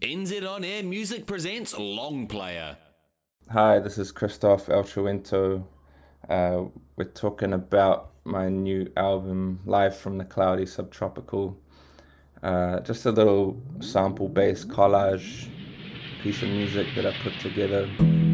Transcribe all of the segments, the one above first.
NZ On Air Music presents Long Player. Hi, this is Christoph Elchuento. We're talking about my new album, Live from the Cloudy Subtropical. Just a little sample-based collage piece of music that I put together.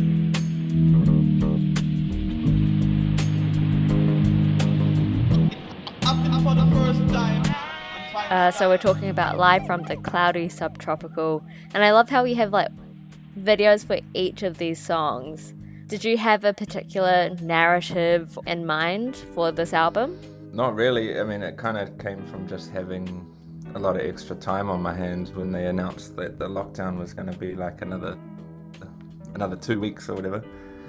So we're talking about Live from the Cloudy Subtropical, and I love how we have videos for each of these songs. Did you have a particular narrative in mind for this album? Not really. I mean, it kind of came from just having a lot of extra time on my hands when they announced that the lockdown was going to be like another 2 weeks or whatever.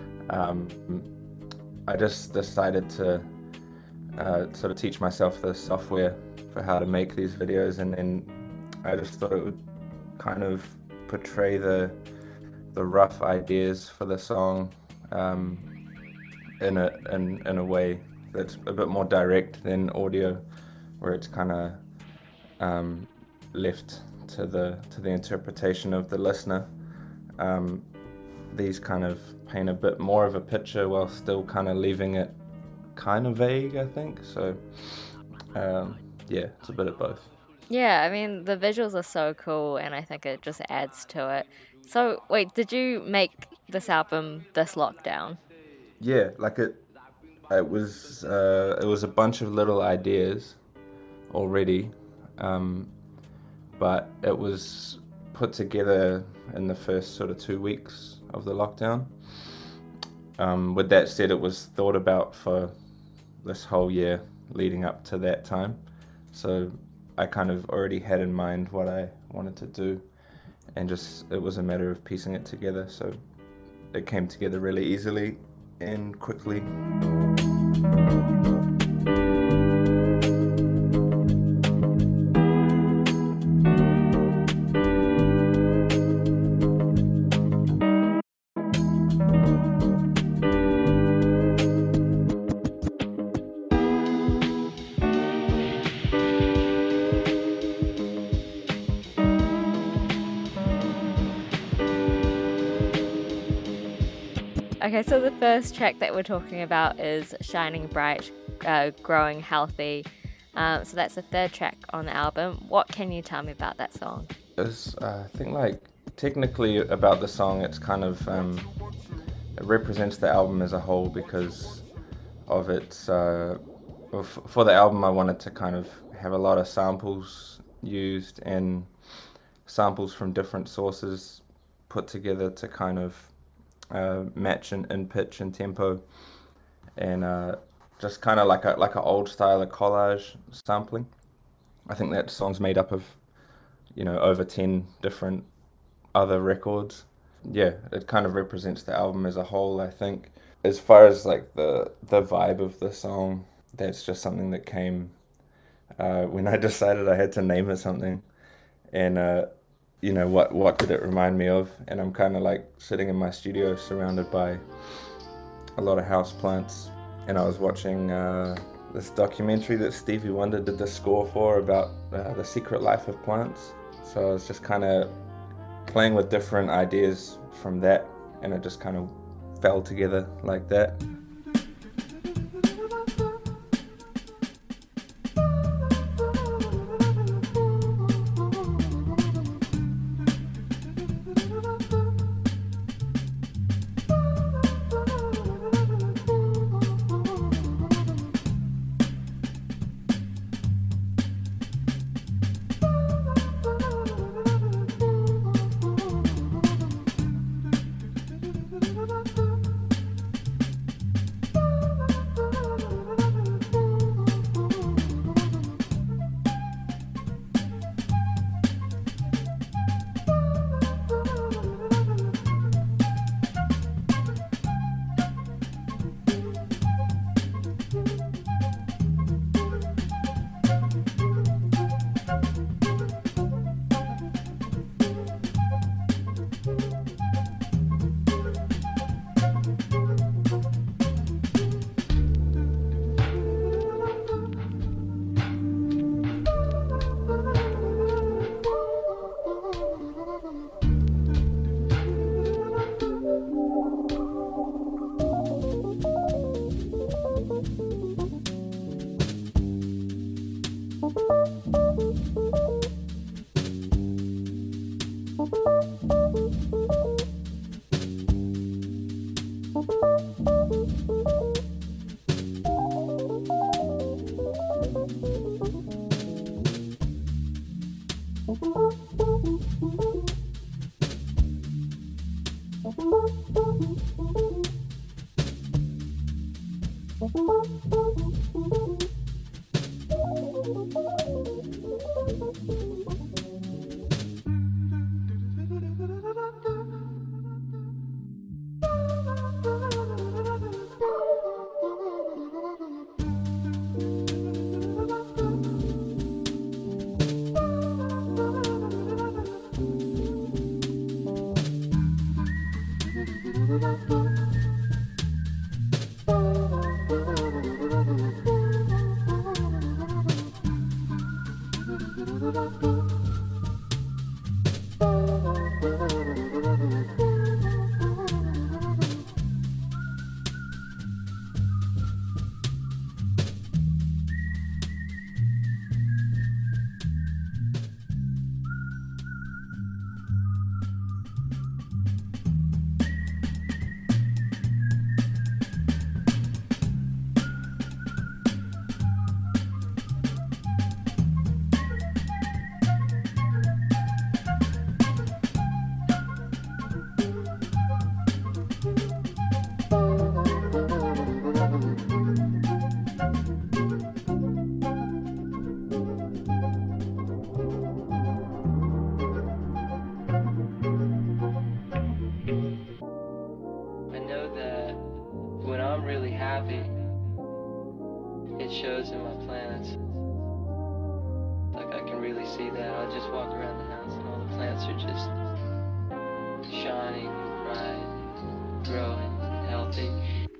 I just decided to sort of teach myself the software for how to make these videos, and then I just thought it would kind of portray the rough ideas for the song in a way that's a bit more direct than audio, where it's kind of left to the interpretation of the listener. These kind of paint a bit more of a picture while still kind of leaving it kind of vague, I think. So yeah, it's a bit of both. Yeah, I mean, the visuals are so cool, and I think it just adds to it. So, wait, did you make this album this lockdown? Yeah, it was a bunch of little ideas already, but it was put together in the first sort of 2 weeks of the lockdown. With that said, it was thought about for this whole year leading up to that time. So I kind of already had in mind what I wanted to do, and just it was a matter of piecing it together. So it came together really easily and quickly. Okay, so the first track that we're talking about is Shining Bright, Growing Healthy. So that's the third track on the album. What can you tell me about that song? I think technically about the song, it's kind of, it represents the album as a whole because of its, for the album I wanted to kind of have a lot of samples used and samples from different sources put together to kind of match in pitch and tempo, and just kind of like a old style of collage sampling. I think that song's made up of over 10 different other records. Yeah, it kind of represents the album as a whole. I think as far as the vibe of the song, that's just something that came when I decided I had to name it something, and what did it remind me of? And I'm kind of sitting in my studio surrounded by a lot of houseplants, and I was watching this documentary that Stevie Wonder did the score for about the secret life of plants. So I was just kind of playing with different ideas from that, and it just kind of fell together like that. It shows in my planets. Like I can really see that. I'll just walk around the house and all the plants are just shining, bright, growing, healthy.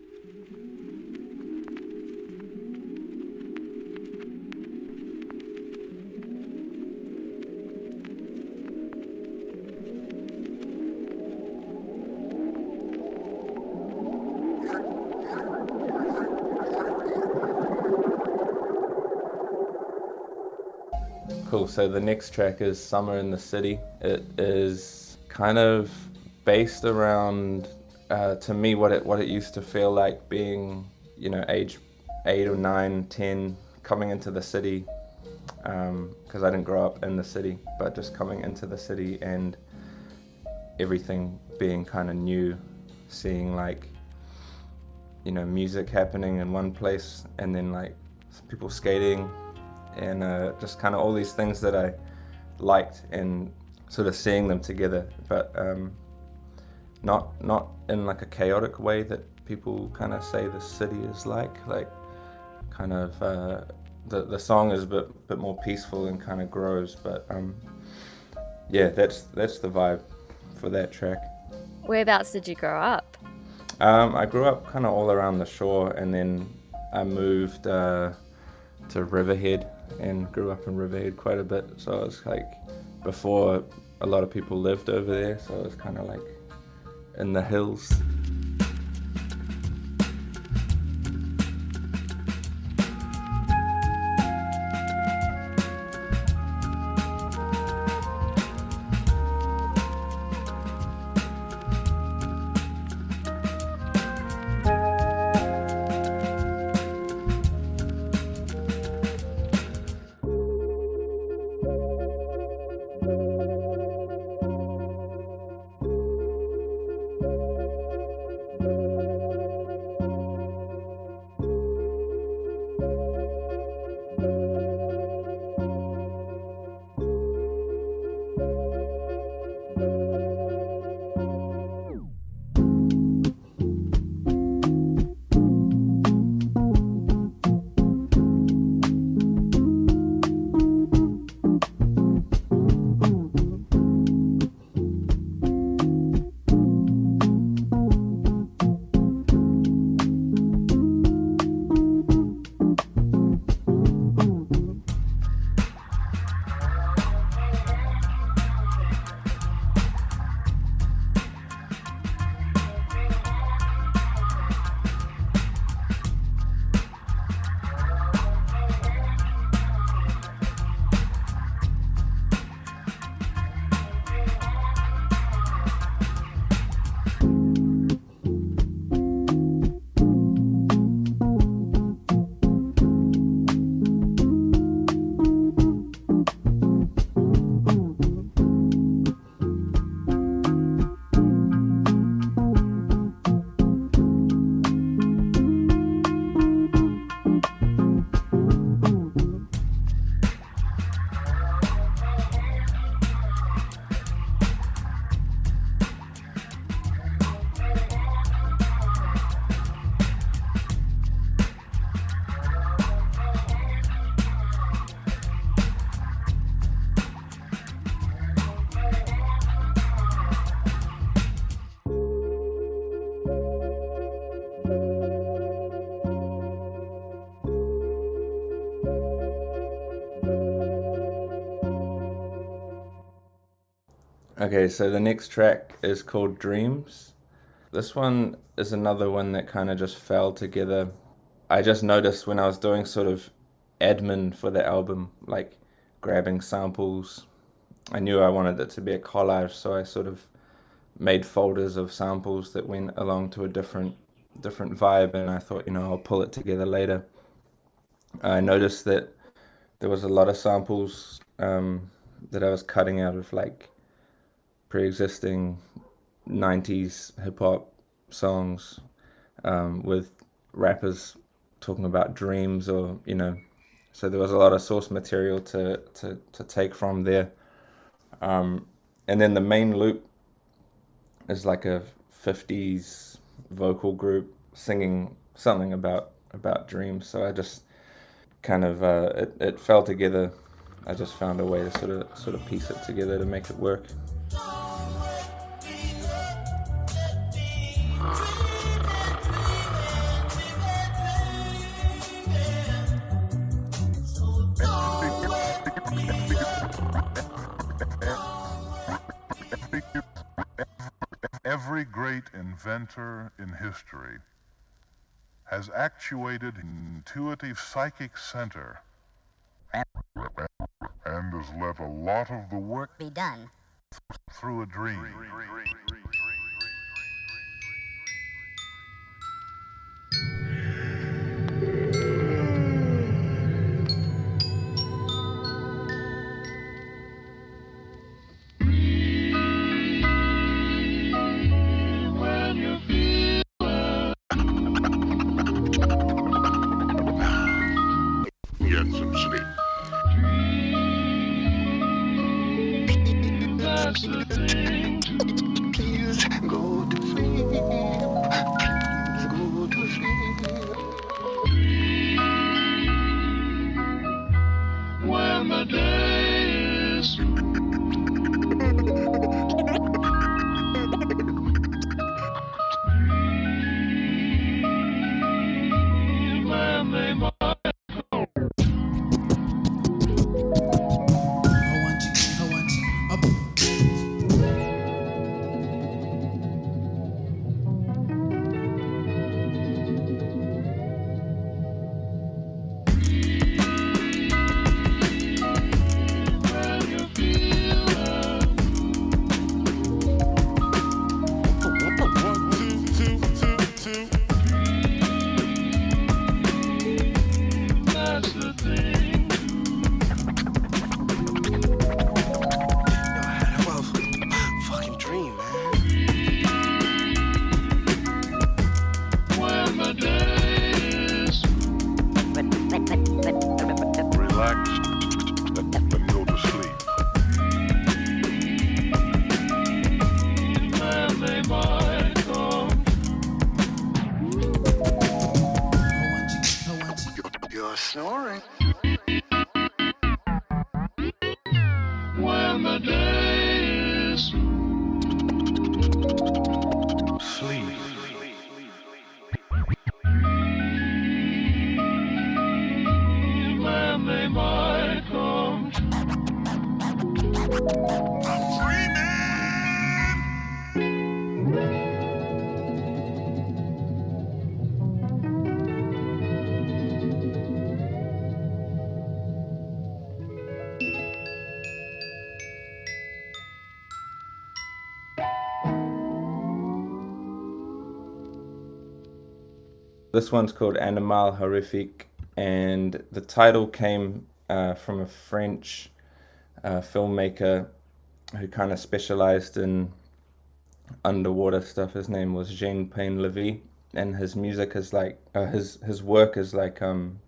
Cool, so the next track is Summer in the City. It is kind of based around, to me, what it used to feel like being, age 8 or 9, 10, coming into the city, because I didn't grow up in the city, but just coming into the city and everything being kind of new, seeing music happening in one place and then people skating, and just kind of all these things that I liked and sort of seeing them together, but not in a chaotic way that people kind of say the city is kind of the song is a bit more peaceful and kind of grows, but yeah, that's the vibe for that track. Whereabouts did you grow up? I grew up kind of all around the shore, and then I moved to Riverhead and grew up in Riverhead quite a bit, so it was before a lot of people lived over there, so it was kind of in the hills. Okay, so the next track is called Dreams. This one is another one that kind of just fell together. I just noticed when I was doing sort of admin for the album, like grabbing samples, I knew I wanted it to be a collage, so I sort of made folders of samples that went along to a different vibe, and I thought, I'll pull it together later. I noticed that there was a lot of samples that I was cutting out of like pre-existing 90s hip-hop songs with rappers talking about dreams, or so there was a lot of source material to take from there. And then the main loop is like a 50s vocal group singing something about dreams. So I just kind of it fell together. I just found a way to sort of piece it together to make it work. Every great inventor in history has actuated an intuitive psychic center and has let a lot of the work be done through a dream. Get some sleep. That's the thing. Please go to sleep. Please go to sleep. When the day is when they might. Snoring. When the day is sleep. When they might come. I'm dreaming. This one's called Animal Horrifique, and the title came from a French filmmaker who kind of specialized in underwater stuff. His name was Jean Pain-Levy, and his music is like his work is like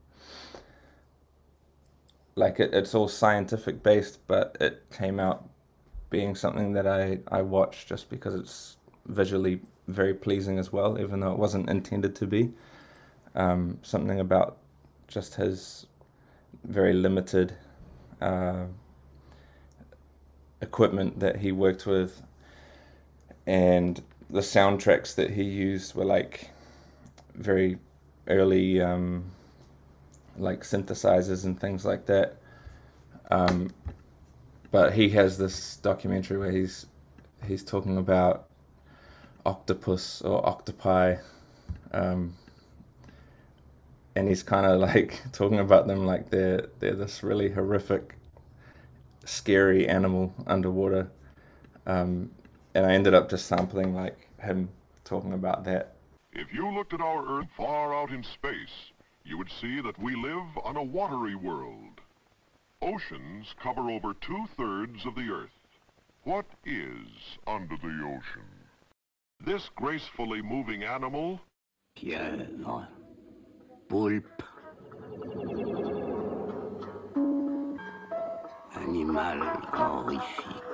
it's all scientific based, but it came out being something that I watched just because it's visually very pleasing as well, even though it wasn't intended to be. Something about just his very limited equipment that he worked with, and the soundtracks that he used were like very early like synthesizers and things like that. But he has this documentary where he's he's talking about octopus or octopi, and he's kind of like talking about them like they're this really horrific, scary animal underwater, and I ended up just sampling like him talking about that. If you looked at our Earth far out in space, you would see that we live on a watery world. Oceans cover over 2/3 of the Earth. What is under the ocean? This gracefully moving animal? Pieuvre, poulpe, animal horrifique.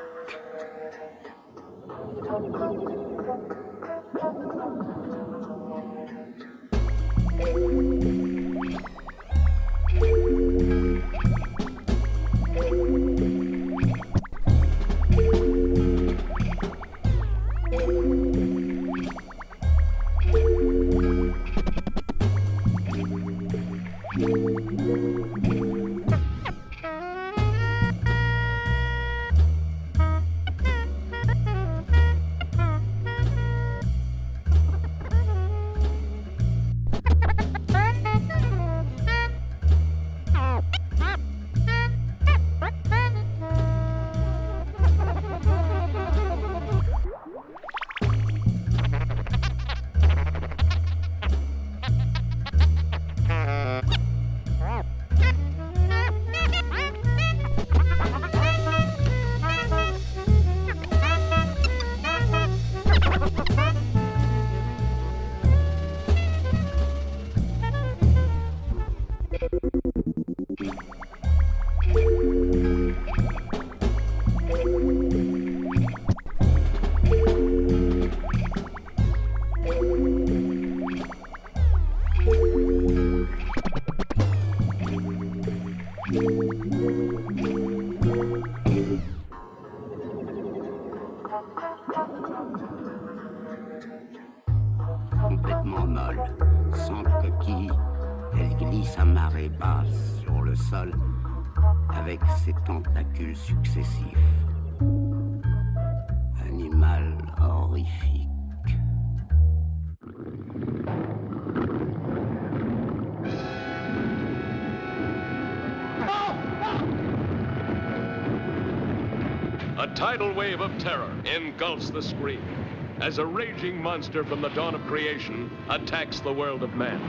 Complètement molle, sans coquille, elle glisse à marée basse sur le sol avec ses tentacules successifs. Animal horrifique. A tidal wave of terror engulfs the screen as a raging monster from the dawn of creation attacks the world of man.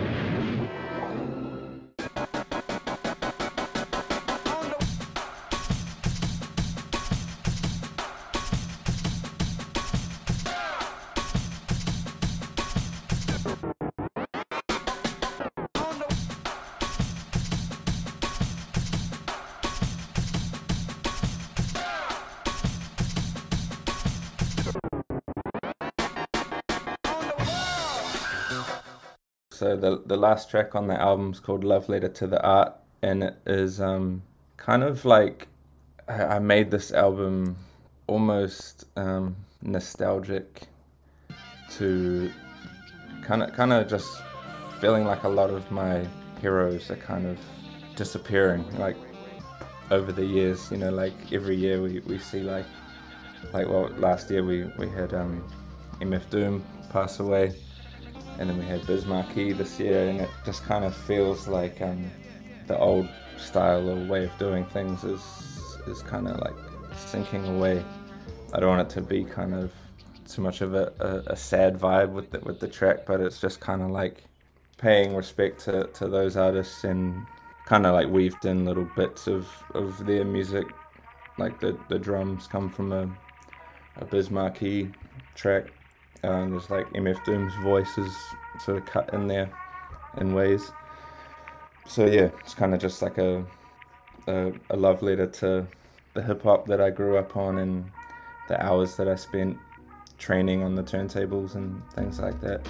So the last track on the album is called Love Letter to the Art, and it is kind of like I made this album almost nostalgic to kind of just feeling like a lot of my heroes are kind of disappearing, like over the years, you know, like every year we see like well, last year we had MF Doom pass away, and then we had Biz Markie this year, and it just kind of feels like the old style or way of doing things is kind of like sinking away. I don't want it to be kind of too much of a sad vibe with the track, but it's just kind of like paying respect to those artists and kind of like weaved in little bits of their music. Like the drums come from a Biz Markie track. There's like MF Doom's voice is sort of cut in there in ways. So yeah, it's kind of just like a love letter to the hip hop that I grew up on and the hours that I spent training on the turntables and things like that.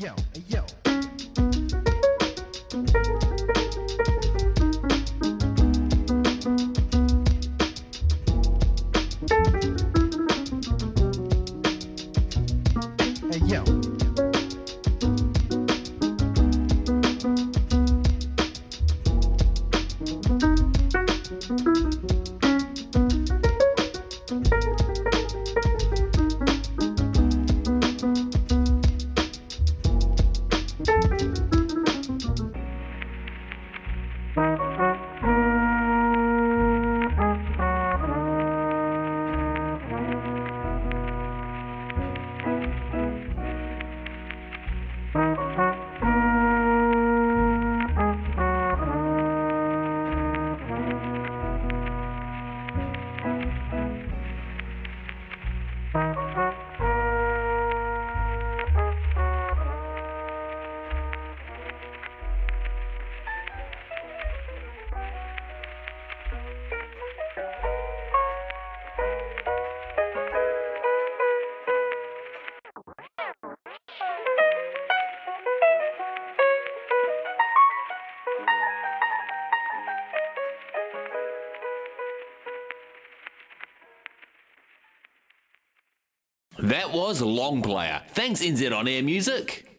yo, yo. Hey, yo. That was Long Player. Thanks, NZ On Air Music.